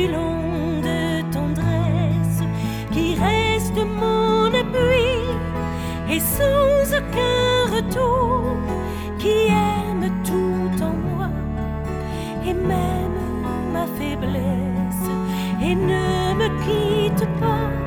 plus long de tendresse, qui reste mon appui et sans aucun retour, qui aime tout en moi et même ma faiblesse et ne me quitte pas.